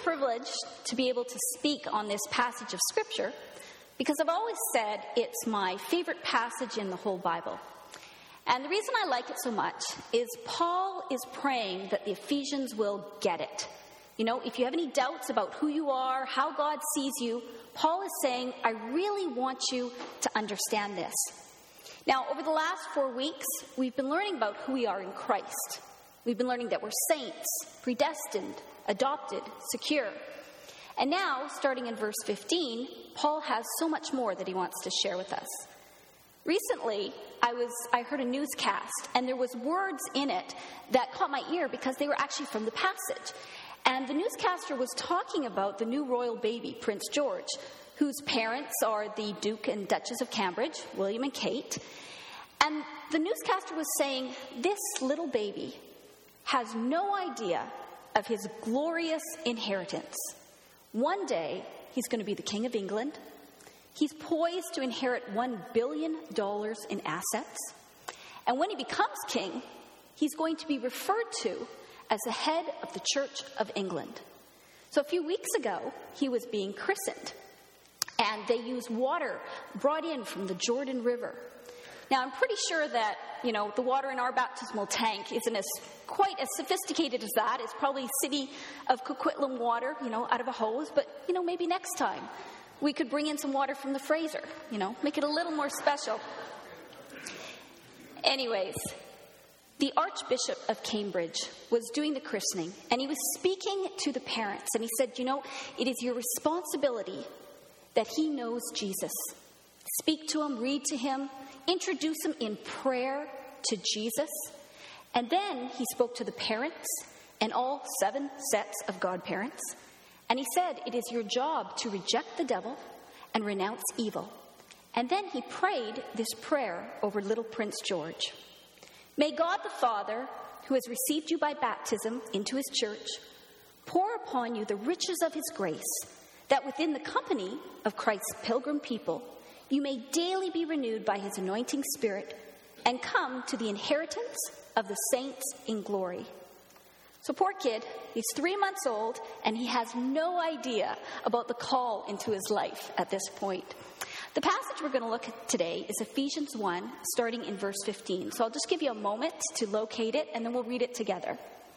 privileged to be able to speak on this passage of Scripture because I've always said it's my favorite passage in the whole Bible. And the reason I like it so much is Paul is praying that the Ephesians will get it. You know, if you have any doubts about who you are, how God sees you, Paul is saying, I really want you to understand this. Now, over the last 4 weeks, we've been learning about who we are in Christ. We've been learning that we're saints, predestined, adopted, secure. And now, starting in verse 15, Paul has so much more that he wants to share with us. Recently, I heard a newscast, and there was words in it that caught my ear because they were actually from the passage. And the newscaster was talking about the new royal baby, Prince George, whose parents are the Duke and Duchess of Cambridge, William and Kate. And the newscaster was saying, this little baby has no idea of his glorious inheritance. One day, he's going to be the King of England. He's poised to inherit $1 billion in assets. And when he becomes king, he's going to be referred to as the head of the Church of England. So a few weeks ago, he was being christened. And they used water brought in from the Jordan River. Now, I'm pretty sure that, the water in our baptismal tank isn't quite as sophisticated as that. It's probably City of Coquitlam water, out of a hose. But, maybe next time we could bring in some water from the Fraser, make it a little more special. Anyways, the Archbishop of Cambridge was doing the christening, and he was speaking to the parents. And he said, it is your responsibility that he knows Jesus. Speak to him, read to him, introduce him in prayer to Jesus. And then he spoke to the parents and all 7 sets of godparents. And he said, it is your job to reject the devil and renounce evil. And then he prayed this prayer over little Prince George. May God the Father, who has received you by baptism into his church, pour upon you the riches of his grace, that within the company of Christ's pilgrim people, you may daily be renewed by his anointing spirit and come to the inheritance of the saints in glory. So poor kid, he's 3 months old, and he has no idea about the call into his life at this point. The passage we're going to look at today is Ephesians 1, starting in verse 15. So I'll just give you a moment to locate it, and then we'll read it together.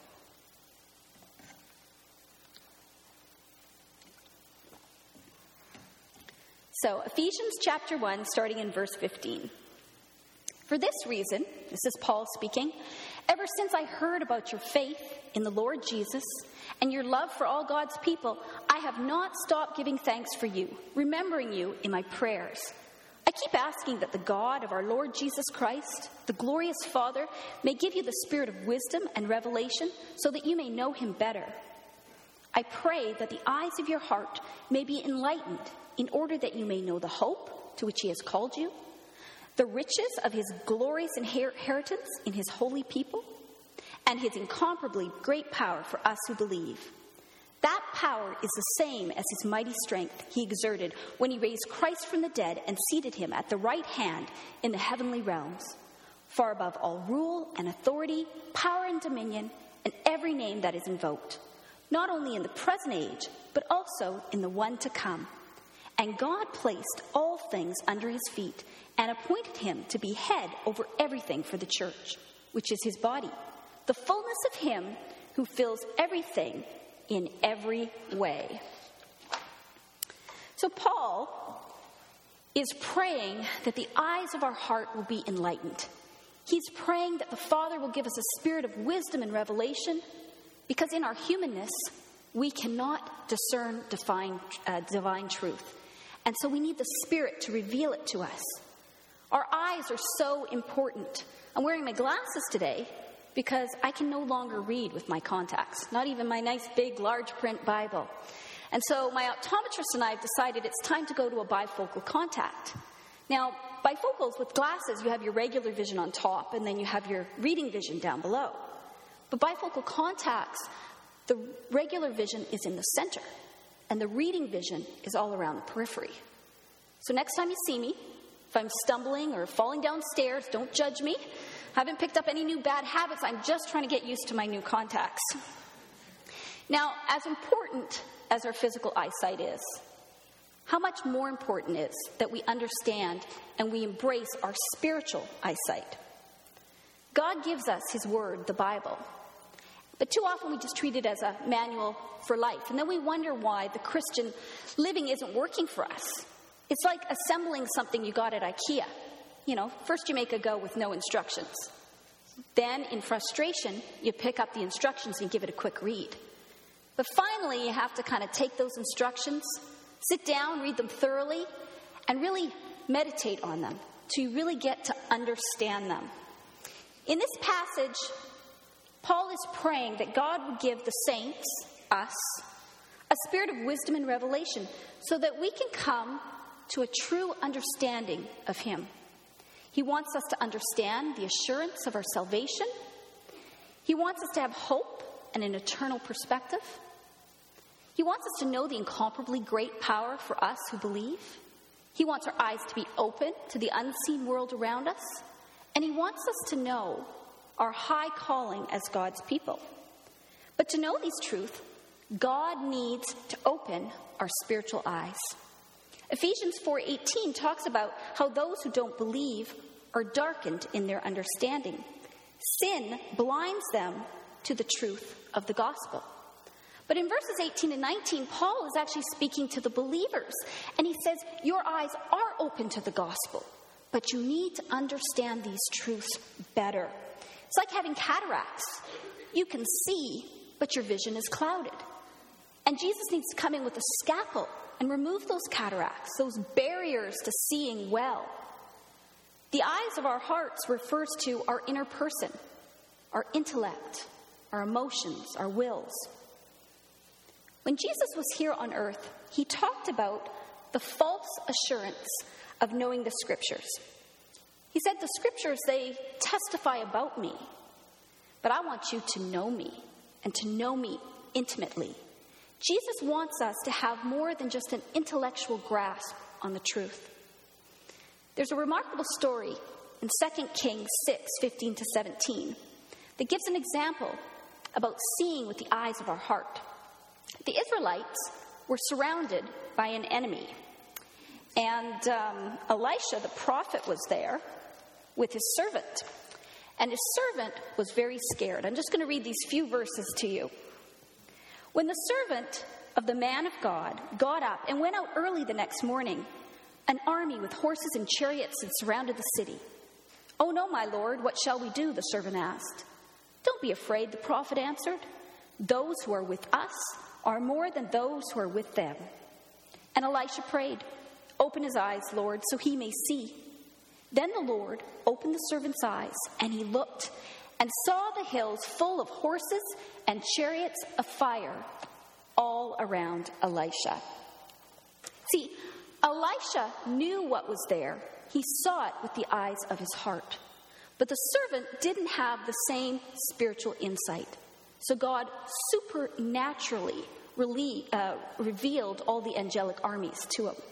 So Ephesians chapter 1, starting in verse 15. For this reason, this is Paul speaking, ever since I heard about your faith in the Lord Jesus and your love for all God's people, I have not stopped giving thanks for you, remembering you in my prayers. I keep asking that the God of our Lord Jesus Christ, the glorious Father, may give you the spirit of wisdom and revelation so that you may know him better. I pray that the eyes of your heart may be enlightened in order that you may know the hope to which he has called you, the riches of his glorious inheritance in his holy people, and his incomparably great power for us who believe. That power is the same as his mighty strength he exerted when he raised Christ from the dead and seated him at the right hand in the heavenly realms, far above all rule and authority, power and dominion, and every name that is invoked, not only in the present age, but also in the one to come. And God placed all things under his feet and appointed him to be head over everything for the church, which is his body, the fullness of him who fills everything in every way. So Paul is praying that the eyes of our heart will be enlightened. He's praying that the Father will give us a spirit of wisdom and revelation, because in our humanness, we cannot discern divine truth. And so we need the Spirit to reveal it to us. Our eyes are so important. I'm wearing my glasses today because I can no longer read with my contacts, not even my nice big large print Bible. And so my optometrist and I have decided it's time to go to a bifocal contact. Now, bifocals with glasses, you have your regular vision on top and then you have your reading vision down below. But bifocal contacts, the regular vision is in the center. And the reading vision is all around the periphery. So next time you see me, if I'm stumbling or falling downstairs, don't judge me. I haven't picked up any new bad habits. I'm just trying to get used to my new contacts. Now, as important as our physical eyesight is, how much more important is that we understand and we embrace our spiritual eyesight. God gives us His Word, the Bible. But too often we just treat it as a manual for life. And then we wonder why the Christian living isn't working for us. It's like assembling something you got at IKEA. First you make a go with no instructions. Then, in frustration, you pick up the instructions and give it a quick read. But finally, you have to kind of take those instructions, sit down, read them thoroughly, and really meditate on them so you really get to understand them. In this passage, Paul is praying that God would give the saints, us, a spirit of wisdom and revelation so that we can come to a true understanding of Him. He wants us to understand the assurance of our salvation. He wants us to have hope and an eternal perspective. He wants us to know the incomparably great power for us who believe. He wants our eyes to be open to the unseen world around us. And He wants us to know our high calling as God's people. But to know these truths, God needs to open our spiritual eyes. Ephesians 4:18 talks about how those who don't believe are darkened in their understanding. Sin blinds them to the truth of the gospel. But in verses 18 and 19, Paul is actually speaking to the believers. And he says, your eyes are open to the gospel, but you need to understand these truths better. It's like having cataracts. You can see, but your vision is clouded. And Jesus needs to come in with a scalpel and remove those cataracts, those barriers to seeing well. The eyes of our hearts refers to our inner person, our intellect, our emotions, our wills. When Jesus was here on earth, He talked about the false assurance of knowing the Scriptures. He said, the Scriptures, they testify about me, but I want you to know me and to know me intimately. Jesus wants us to have more than just an intellectual grasp on the truth. There's a remarkable story in 2 Kings 6:15-17 that gives an example about seeing with the eyes of our heart. The Israelites were surrounded by an enemy. And Elisha, the prophet, was there with his servant. And his servant was very scared. I'm just going to read these few verses to you. When the servant of the man of God got up and went out early the next morning, an army with horses and chariots had surrounded the city. "Oh no, my lord, what shall we do?" the servant asked. "Don't be afraid," the prophet answered. "Those who are with us are more than those who are with them." And Elisha prayed, "Open his eyes, Lord, so he may see." Then the Lord opened the servant's eyes, and he looked and saw the hills full of horses and chariots of fire all around Elisha. See, Elisha knew what was there. He saw it with the eyes of his heart. But the servant didn't have the same spiritual insight. So God supernaturally revealed all the angelic armies to him.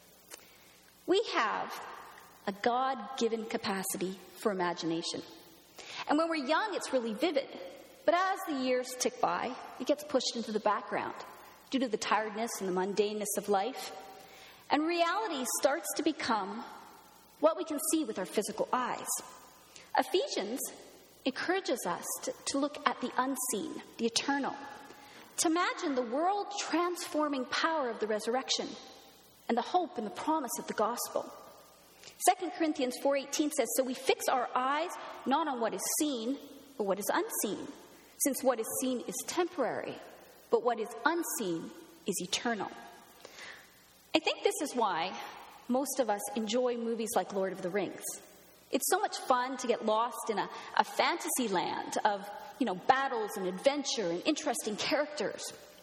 We have a God-given capacity for imagination. And when we're young, it's really vivid. But as the years tick by, it gets pushed into the background due to the tiredness and the mundaneness of life. And reality starts to become what we can see with our physical eyes. Ephesians encourages us to look at the unseen, the eternal, to imagine the world-transforming power of the resurrection and the hope and the promise of the gospel. 2 Corinthians 4:18 says, "So we fix our eyes not on what is seen, but what is unseen, since what is seen is temporary, but what is unseen is eternal." I think this is why most of us enjoy movies like Lord of the Rings. It's so much fun to get lost in a fantasy land of, battles and adventure and interesting characters.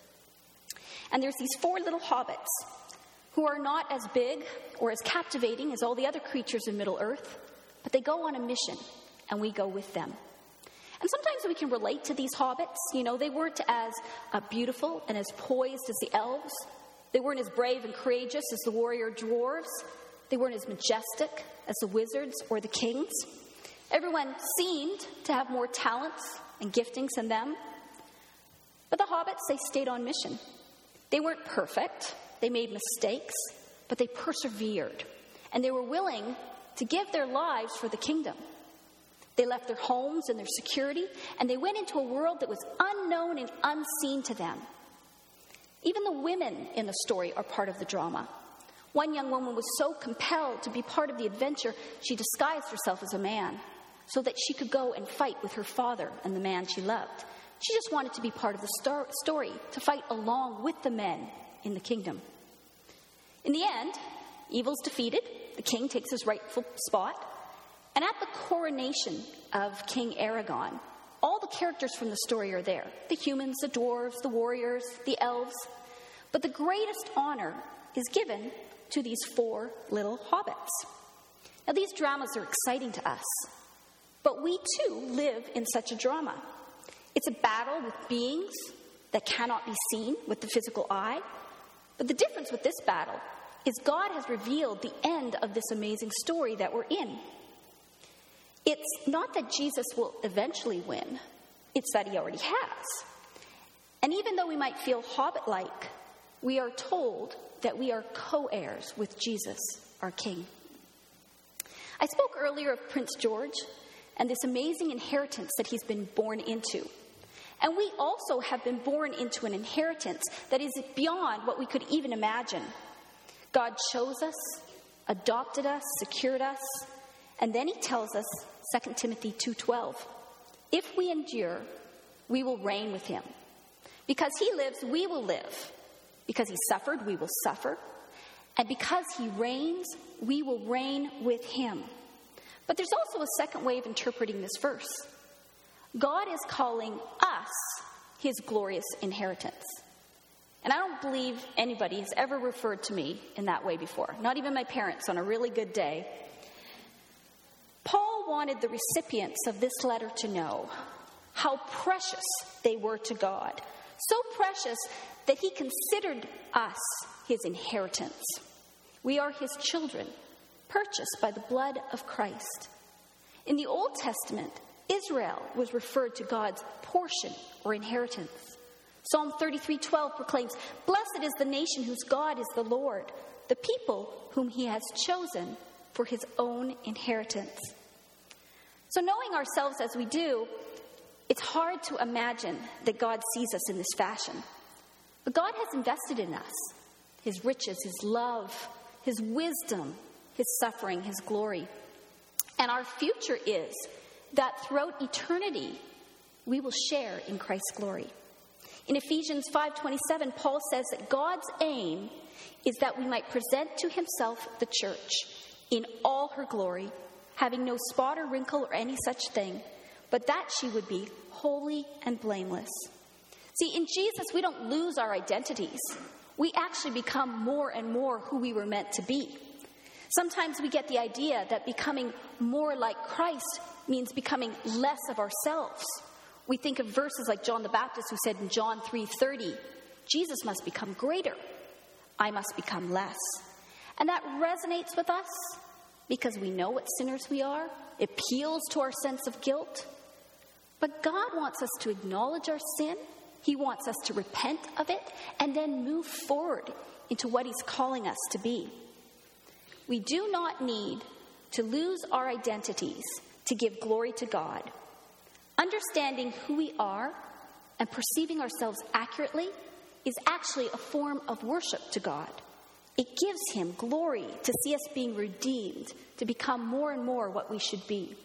And there's these 4 little hobbits who are not as big or as captivating as all the other creatures in Middle-earth, but they go on a mission, and we go with them. And sometimes we can relate to these hobbits. They weren't as beautiful and as poised as the elves. They weren't as brave and courageous as the warrior dwarves. They weren't as majestic as the wizards or the kings. Everyone seemed to have more talents and giftings than them. But the hobbits, they stayed on mission. They weren't perfect. They made mistakes, but they persevered. And they were willing to give their lives for the kingdom. They left their homes and their security, and they went into a world that was unknown and unseen to them. Even the women in the story are part of the drama. One young woman was so compelled to be part of the adventure, she disguised herself as a man so that she could go and fight with her father and the man she loved. She just wanted to be part of the story, to fight along with the men in the kingdom. In the end, evil's defeated. The king takes his rightful spot. And at the coronation of King Aragorn, all the characters from the story are there. The humans, the dwarves, the warriors, the elves. But the greatest honor is given to these 4 little hobbits. Now, these dramas are exciting to us, but we too live in such a drama. It's a battle with beings that cannot be seen with the physical eye. But the difference with this battle is God has revealed the end of this amazing story that we're in. It's not that Jesus will eventually win, it's that he already has. And even though we might feel hobbit-like, we are told that we are co-heirs with Jesus, our King. I spoke earlier of Prince George and this amazing inheritance that he's been born into. And we also have been born into an inheritance that is beyond what we could even imagine. God chose us, adopted us, secured us, and then he tells us, 2 Timothy 2:12, if we endure, we will reign with him. Because he lives, we will live. Because he suffered, we will suffer. And because he reigns, we will reign with him. But there's also a second way of interpreting this verse. God is calling us his glorious inheritance. And I don't believe anybody has ever referred to me in that way before, not even my parents on a really good day. Paul wanted the recipients of this letter to know how precious they were to God. So precious that he considered us his inheritance. We are his children, purchased by the blood of Christ. In the Old Testament, Israel was referred to God's portion or inheritance. Psalm 33:12 proclaims, blessed is the nation whose God is the Lord, the people whom he has chosen for his own inheritance. So knowing ourselves as we do, it's hard to imagine that God sees us in this fashion. But God has invested in us, his riches, his love, his wisdom, his suffering, his glory. And our future is that throughout eternity, we will share in Christ's glory. In Ephesians 5:27, Paul says that God's aim is that we might present to himself the church in all her glory, having no spot or wrinkle or any such thing, but that she would be holy and blameless. See, in Jesus, we don't lose our identities. We actually become more and more who we were meant to be. Sometimes we get the idea that becoming more like Christ means becoming less of ourselves. We think of verses like John the Baptist, who said in John 3:30, Jesus must become greater, I must become less. And that resonates with us because we know what sinners we are. It appeals to our sense of guilt. But God wants us to acknowledge our sin. He wants us to repent of it and then move forward into what he's calling us to be. We do not need to lose our identities to give glory to God. Understanding who we are and perceiving ourselves accurately is actually a form of worship to God. It gives him glory to see us being redeemed, to become more and more what we should be.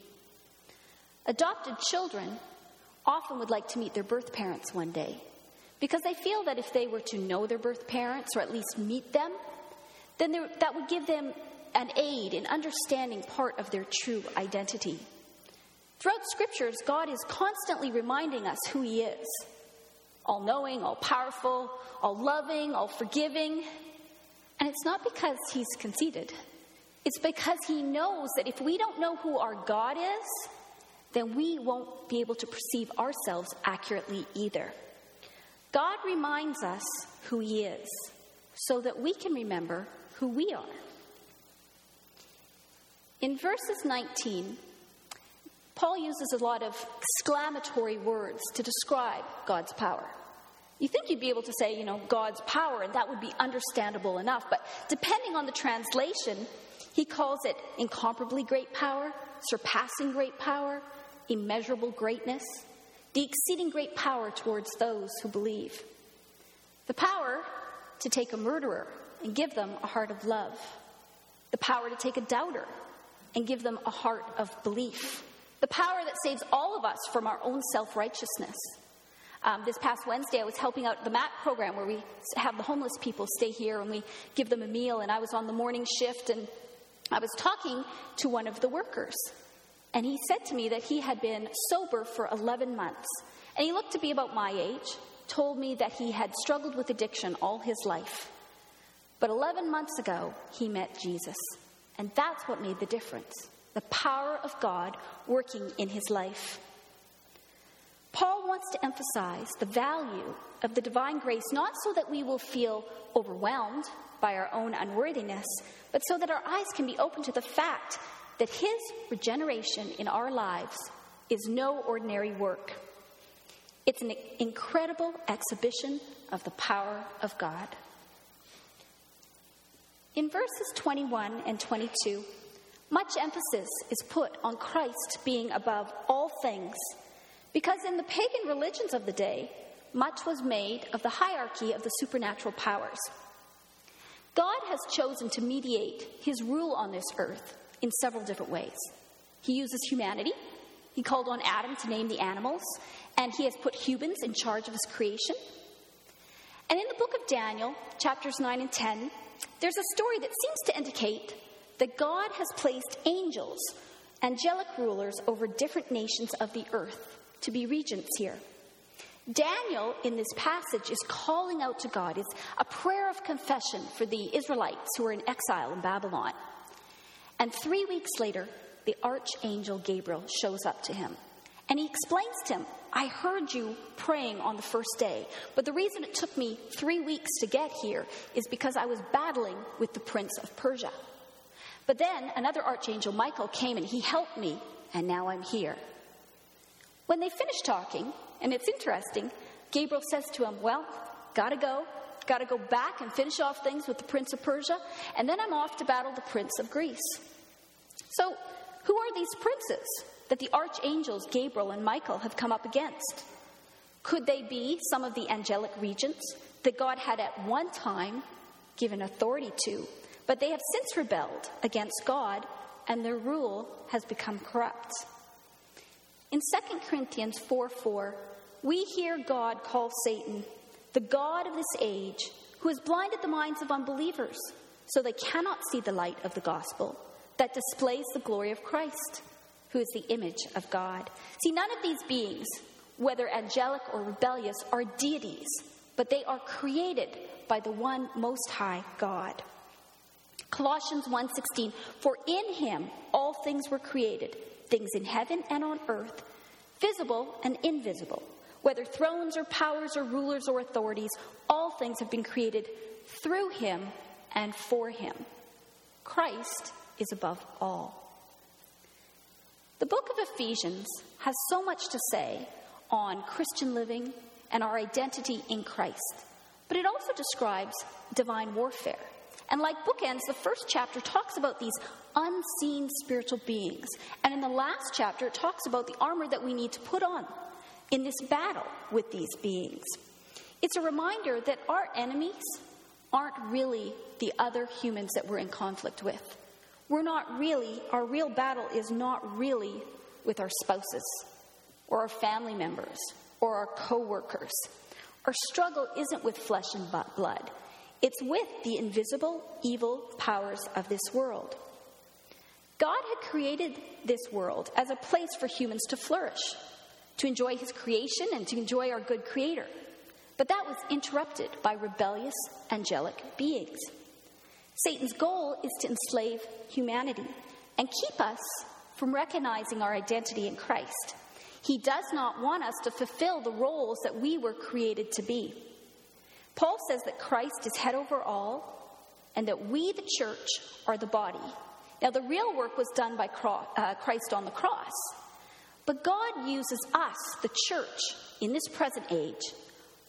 Adopted children often would like to meet their birth parents one day because they feel that if they were to know their birth parents or at least meet them, then that would give them an aid in understanding part of their true identity. Throughout scriptures, God is constantly reminding us who he is. All-knowing, all-powerful, all-loving, all-forgiving. And it's not because he's conceited. It's because he knows that if we don't know who our God is, then we won't be able to perceive ourselves accurately either. God reminds us who he is so that we can remember who we are. In verses 19, Paul uses a lot of exclamatory words to describe God's power. You think you'd be able to say, God's power, and that would be understandable enough. But depending on the translation, he calls it incomparably great power, surpassing great power, immeasurable greatness, the exceeding great power towards those who believe. The power to take a murderer and give them a heart of love. The power to take a doubter and give them a heart of belief. The power that saves all of us from our own self-righteousness. This past Wednesday, I was helping out the MAT program where we have the homeless people stay here and we give them a meal. And I was on the morning shift and I was talking to one of the workers. And he said to me that he had been sober for 11 months. And he looked to be about my age, told me that he had struggled with addiction all his life. But 11 months ago, he met Jesus. And that's what made the difference. The power of God working in his life. Paul wants to emphasize the value of the divine grace, not so that we will feel overwhelmed by our own unworthiness, but so that our eyes can be open to the fact that his regeneration in our lives is no ordinary work. It's an incredible exhibition of the power of God. In verses 21 and 22, much emphasis is put on Christ being above all things, because in the pagan religions of the day, much was made of the hierarchy of the supernatural powers. God has chosen to mediate his rule on this earth in several different ways. He uses humanity. He called on Adam to name the animals, and he has put humans in charge of his creation. And in the book of Daniel, chapters 9 and 10, there's a story that seems to indicate that God has placed angels, angelic rulers, over different nations of the earth to be regents here. Daniel, in this passage, is calling out to God. It's a prayer of confession for the Israelites who are in exile in Babylon. And 3 weeks later, the archangel Gabriel shows up to him. And he explains to him, I heard you praying on the first day, but the reason it took me 3 weeks to get here is because I was battling with the prince of Persia. But then another archangel, Michael, came and he helped me, and now I'm here. When they finished talking, and it's interesting, Gabriel says to him, well, gotta go back and finish off things with the prince of Persia, and then I'm off to battle the prince of Greece. So, who are these princes that the archangels Gabriel and Michael have come up against? Could they be some of the angelic regents that God had at one time given authority to, but they have since rebelled against God and their rule has become corrupt? In 2 Corinthians 4:4, we hear God call Satan the god of this age, who has blinded the minds of unbelievers so they cannot see the light of the gospel that displays the glory of Christ, who is the image of God. See, none of these beings, whether angelic or rebellious, are deities, but they are created by the one Most High God. Colossians 1:16, for in him all things were created, things in heaven and on earth, visible and invisible, whether thrones or powers or rulers or authorities, all things have been created through him and for him. Christ is above all. The book of Ephesians has so much to say on Christian living and our identity in Christ, but it also describes divine warfare. And like bookends, the first chapter talks about these unseen spiritual beings. And in the last chapter, it talks about the armor that we need to put on in this battle with these beings. It's a reminder that our enemies aren't really the other humans that we're in conflict with. Our real battle is not really with our spouses or our family members or our co-workers. Our struggle isn't with flesh and blood. It's with the invisible, evil powers of this world. God had created this world as a place for humans to flourish, to enjoy his creation and to enjoy our good creator. But that was interrupted by rebellious angelic beings. Satan's goal is to enslave humanity and keep us from recognizing our identity in Christ. He does not want us to fulfill the roles that we were created to be. Paul says that Christ is head over all and that we, the church, are the body. Now, the real work was done by Christ on the cross. But God uses us, the church, in this present age,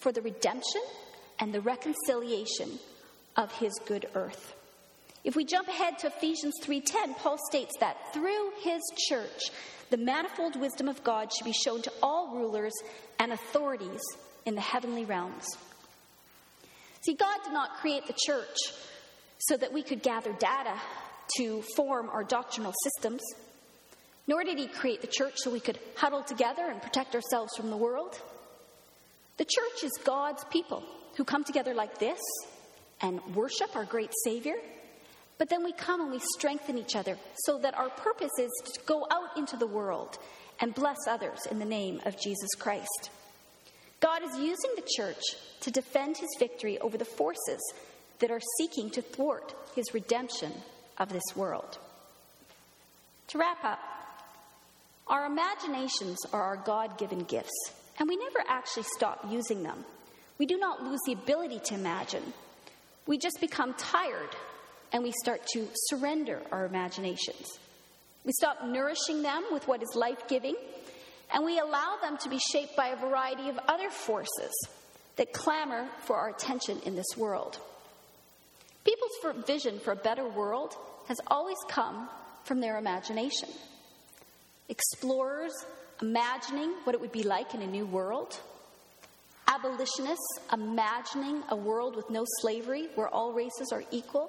for the redemption and the reconciliation of his good earth. If we jump ahead to Ephesians 3:10, Paul states that through his church, the manifold wisdom of God should be shown to all rulers and authorities in the heavenly realms. See, God did not create the church so that we could gather data to form our doctrinal systems, nor did he create the church so we could huddle together and protect ourselves from the world. The church is God's people who come together like this and worship our great Savior, but then we come and we strengthen each other so that our purpose is to go out into the world and bless others in the name of Jesus Christ. God is using the church to defend his victory over the forces that are seeking to thwart his redemption of this world. To wrap up, our imaginations are our God-given gifts, and we never actually stop using them. We do not lose the ability to imagine. We just become tired and we start to surrender our imaginations. We stop nourishing them with what is life-giving, and we allow them to be shaped by a variety of other forces that clamor for our attention in this world. People's vision for a better world has always come from their imagination. Explorers imagining what it would be like in a new world. Abolitionists imagining a world with no slavery where all races are equal.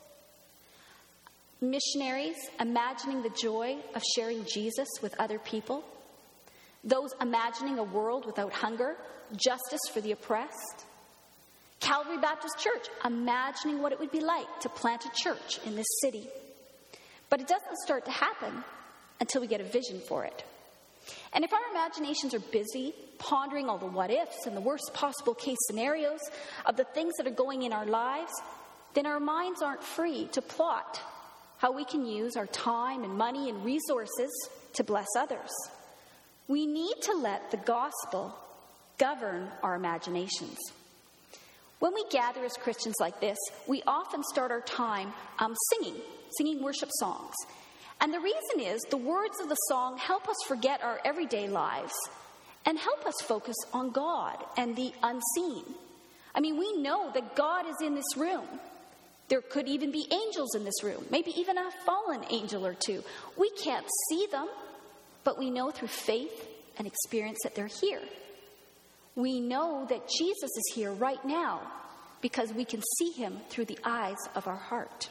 Missionaries imagining the joy of sharing Jesus with other people. Those imagining a world without hunger, justice for the oppressed. Calvary Baptist Church imagining what it would be like to plant a church in this city. But it doesn't start to happen until we get a vision for it. And if our imaginations are busy pondering all the what-ifs and the worst possible case scenarios of the things that are going in our lives, then our minds aren't free to plot how we can use our time and money and resources to bless others. We need to let the gospel govern our imaginations. When we gather as Christians like this, we often start our time singing worship songs. And the reason is the words of the song help us forget our everyday lives and help us focus on God and the unseen. I mean, we know that God is in this room. There could even be angels in this room, maybe even a fallen angel or two. We can't see them, but we know through faith and experience that they're here. We know that Jesus is here right now because we can see him through the eyes of our heart.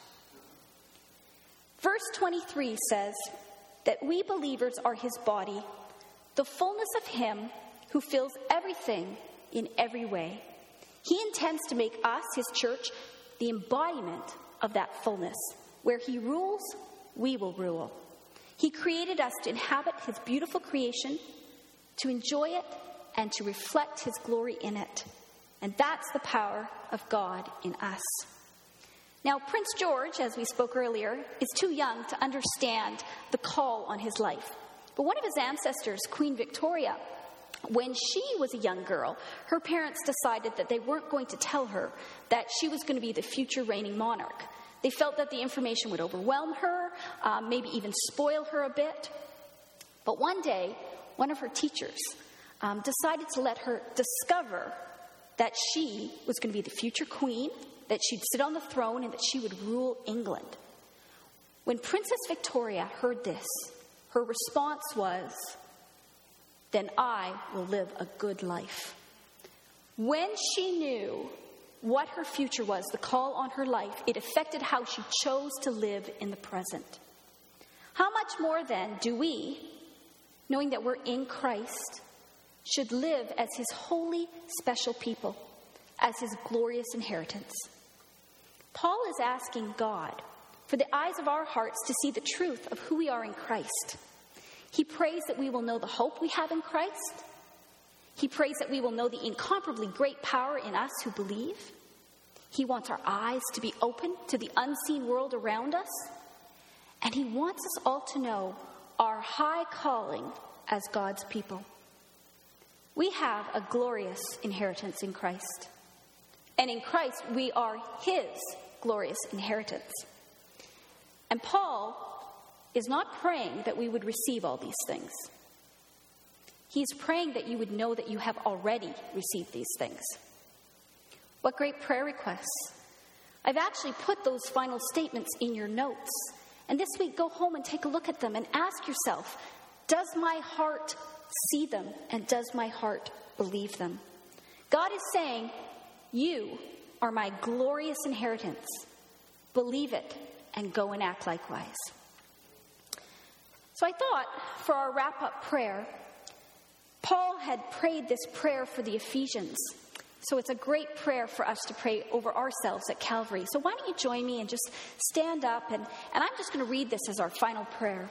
Verse 23 says that we believers are his body, the fullness of him who fills everything in every way. He intends to make us, his church, the embodiment of that fullness. Where he rules, we will rule. He created us to inhabit his beautiful creation, to enjoy it, and to reflect his glory in it. And that's the power of God in us. Now, Prince George, as we spoke earlier, is too young to understand the call on his life. But one of his ancestors, Queen Victoria, when she was a young girl, her parents decided that they weren't going to tell her that she was going to be the future reigning monarch. They felt that the information would overwhelm her, maybe even spoil her a bit. But one day, one of her teachers decided to let her discover that she was going to be the future queen, that she'd sit on the throne, and that she would rule England. When Princess Victoria heard this, her response was, "Then I will live a good life." When she knew what her future was, the call on her life, it affected how she chose to live in the present. How much more then do we, knowing that we're in Christ, should live as his holy, special people, as his glorious inheritance? Paul is asking God for the eyes of our hearts to see the truth of who we are in Christ. He prays that we will know the hope we have in Christ. He prays that we will know the incomparably great power in us who believe. He wants our eyes to be open to the unseen world around us. And he wants us all to know our high calling as God's people. We have a glorious inheritance in Christ. And in Christ, we are his glorious inheritance. And Paul is not praying that we would receive all these things. He's praying that you would know that you have already received these things. What great prayer requests. I've actually put those final statements in your notes. And this week, go home and take a look at them and ask yourself, does my heart see them and does my heart believe them? God is saying, you are my glorious inheritance. Believe it and go and act likewise. So I thought for our wrap-up prayer, Paul had prayed this prayer for the Ephesians. So it's a great prayer for us to pray over ourselves at Calvary. So why don't you join me and just stand up, and I'm just going to read this as our final prayer.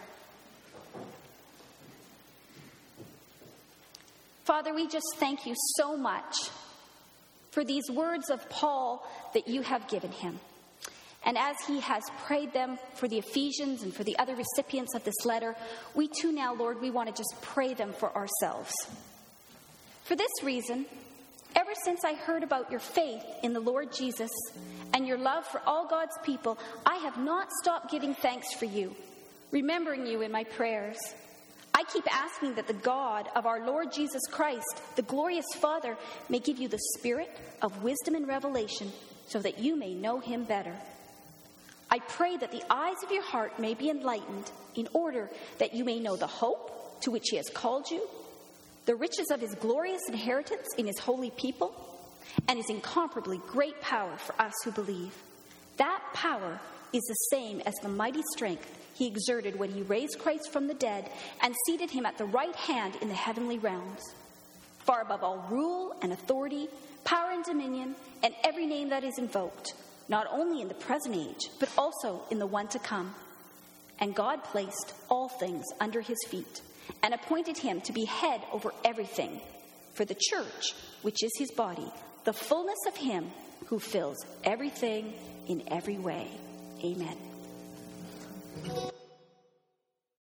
Father, we just thank you so much for these words of Paul that you have given him. And as he has prayed them for the Ephesians and for the other recipients of this letter, we too now, Lord, we want to just pray them for ourselves. For this reason, ever since I heard about your faith in the Lord Jesus and your love for all God's people, I have not stopped giving thanks for you, remembering you in my prayers. I keep asking that the God of our Lord Jesus Christ, the glorious Father, may give you the spirit of wisdom and revelation so that you may know him better. I pray that the eyes of your heart may be enlightened in order that you may know the hope to which he has called you, the riches of his glorious inheritance in his holy people, and his incomparably great power for us who believe. That power is the same as the mighty strength he exerted when he raised Christ from the dead and seated him at the right hand in the heavenly realms, far above all rule and authority, power and dominion, and every name that is invoked, not only in the present age, but also in the one to come. And God placed all things under his feet and appointed him to be head over everything for the church, which is his body, the fullness of him who fills everything in every way. Amen.